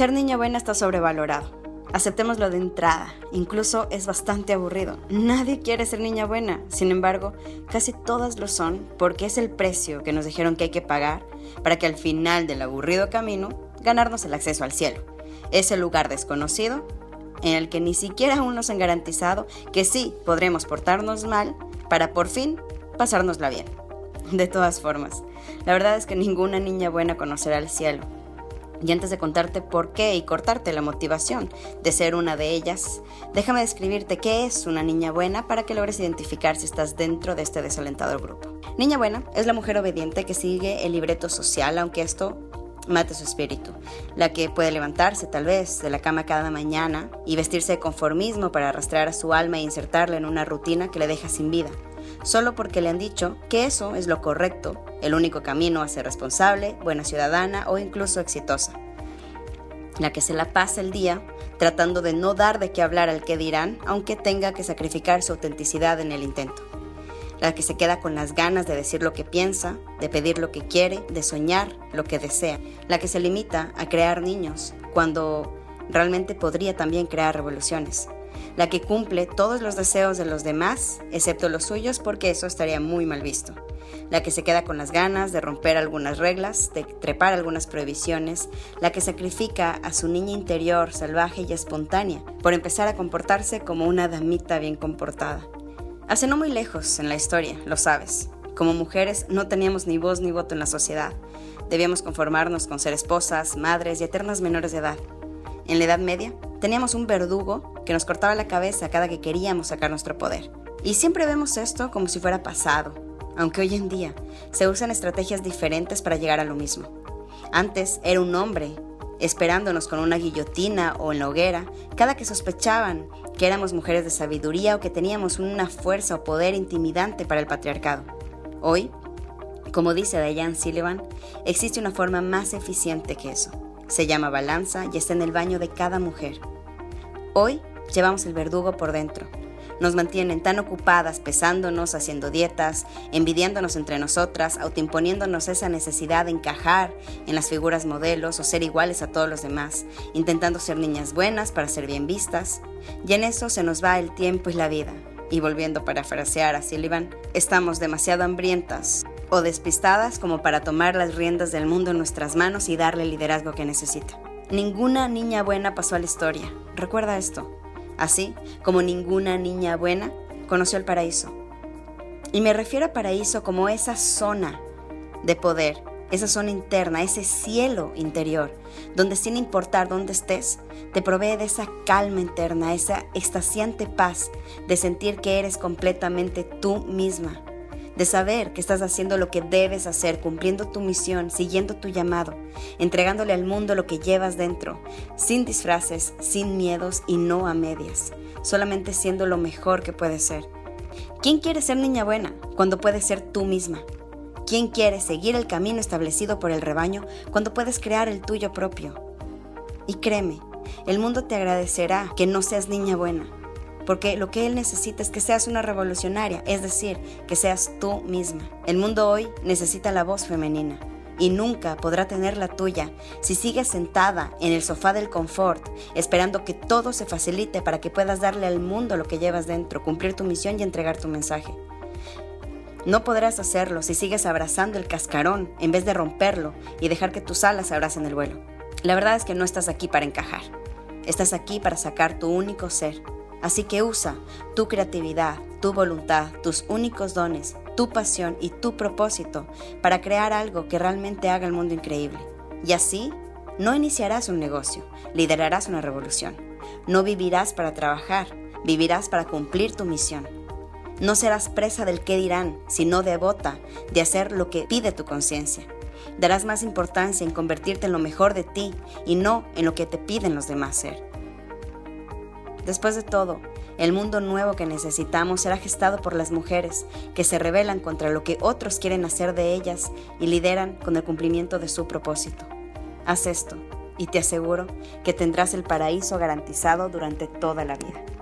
Ser niña buena está sobrevalorado. Aceptémoslo de entrada, incluso es bastante aburrido. Nadie quiere ser niña buena, sin embargo, casi todas lo son porque es el precio que nos dijeron que hay que pagar para que al final del aburrido camino ganarnos el acceso al cielo. Ese lugar desconocido en el que ni siquiera aún nos han garantizado que sí podremos portarnos mal para por fin pasárnosla bien. De todas formas, la verdad es que ninguna niña buena conocerá el cielo. Y antes de contarte por qué y cortarte la motivación de ser una de ellas, déjame describirte qué es una niña buena para que logres identificar si estás dentro de este desalentador grupo. Niña buena es la mujer obediente que sigue el libreto social, aunque esto mate su espíritu. La que puede levantarse tal vez de la cama cada mañana y vestirse de conformismo para arrastrar a su alma e insertarla en una rutina que le deja sin vida, solo porque le han dicho que eso es lo correcto, el único camino a ser responsable, buena ciudadana o incluso exitosa. La que se la pasa el día tratando de no dar de qué hablar al qué dirán, aunque tenga que sacrificar su autenticidad en el intento. La que se queda con las ganas de decir lo que piensa, de pedir lo que quiere, de soñar lo que desea. La que se limita a crear niños, cuando realmente podría también crear revoluciones. La que cumple todos los deseos de los demás, excepto los suyos, porque eso estaría muy mal visto. La que se queda con las ganas de romper algunas reglas, de trepar algunas prohibiciones. La que sacrifica a su niña interior salvaje y espontánea por empezar a comportarse como una damita bien comportada. Hace no muy lejos en la historia, lo sabes, como mujeres no teníamos ni voz ni voto en la sociedad. Debíamos conformarnos con ser esposas, madres y eternas menores de edad. En la Edad Media, teníamos un verdugo que nos cortaba la cabeza cada que queríamos sacar nuestro poder. Y siempre vemos esto como si fuera pasado, aunque hoy en día se usan estrategias diferentes para llegar a lo mismo. Antes era un hombre esperándonos con una guillotina o en la hoguera cada que sospechaban que éramos mujeres de sabiduría o que teníamos una fuerza o poder intimidante para el patriarcado. Hoy, como dice Diane Sullivan, existe una forma más eficiente que eso. Se llama balanza y está en el baño de cada mujer. Hoy llevamos el verdugo por dentro. Nos mantienen tan ocupadas pesándonos, haciendo dietas, envidiándonos entre nosotras, autoimponiéndonos esa necesidad de encajar en las figuras modelos o ser iguales a todos los demás, intentando ser niñas buenas para ser bien vistas. Y en eso se nos va el tiempo y la vida. Y volviendo a parafrasear a Sullivan, estamos demasiado hambrientas o despistadas como para tomar las riendas del mundo en nuestras manos y darle el liderazgo que necesita. Ninguna niña buena pasó a la historia. Recuerda esto. Así como ninguna niña buena conoció el paraíso. Y me refiero a paraíso como esa zona de poder, esa zona interna, ese cielo interior, donde sin importar dónde estés, te provee de esa calma interna, esa extasiante paz de sentir que eres completamente tú misma, de saber que estás haciendo lo que debes hacer, cumpliendo tu misión, siguiendo tu llamado, entregándole al mundo lo que llevas dentro, sin disfraces, sin miedos y no a medias, solamente siendo lo mejor que puedes ser. ¿Quién quiere ser niña buena cuando puedes ser tú misma? ¿Quién quiere seguir el camino establecido por el rebaño cuando puedes crear el tuyo propio? Y créeme, el mundo te agradecerá que no seas niña buena, porque lo que él necesita es que seas una revolucionaria, es decir, que seas tú misma. El mundo hoy necesita la voz femenina y nunca podrá tener la tuya si sigues sentada en el sofá del confort, esperando que todo se facilite para que puedas darle al mundo lo que llevas dentro, cumplir tu misión y entregar tu mensaje. No podrás hacerlo si sigues abrazando el cascarón en vez de romperlo y dejar que tus alas abracen el vuelo. La verdad es que no estás aquí para encajar, estás aquí para sacar tu único ser. Así que usa tu creatividad, tu voluntad, tus únicos dones, tu pasión y tu propósito para crear algo que realmente haga el mundo increíble. Y así, no iniciarás un negocio, liderarás una revolución. No vivirás para trabajar, vivirás para cumplir tu misión. No serás presa del qué dirán, sino devota de hacer lo que pide tu conciencia. Darás más importancia en convertirte en lo mejor de ti y no en lo que te piden los demás ser. Después de todo, el mundo nuevo que necesitamos será gestado por las mujeres que se rebelan contra lo que otros quieren hacer de ellas y lideran con el cumplimiento de su propósito. Haz esto y te aseguro que tendrás el paraíso garantizado durante toda la vida.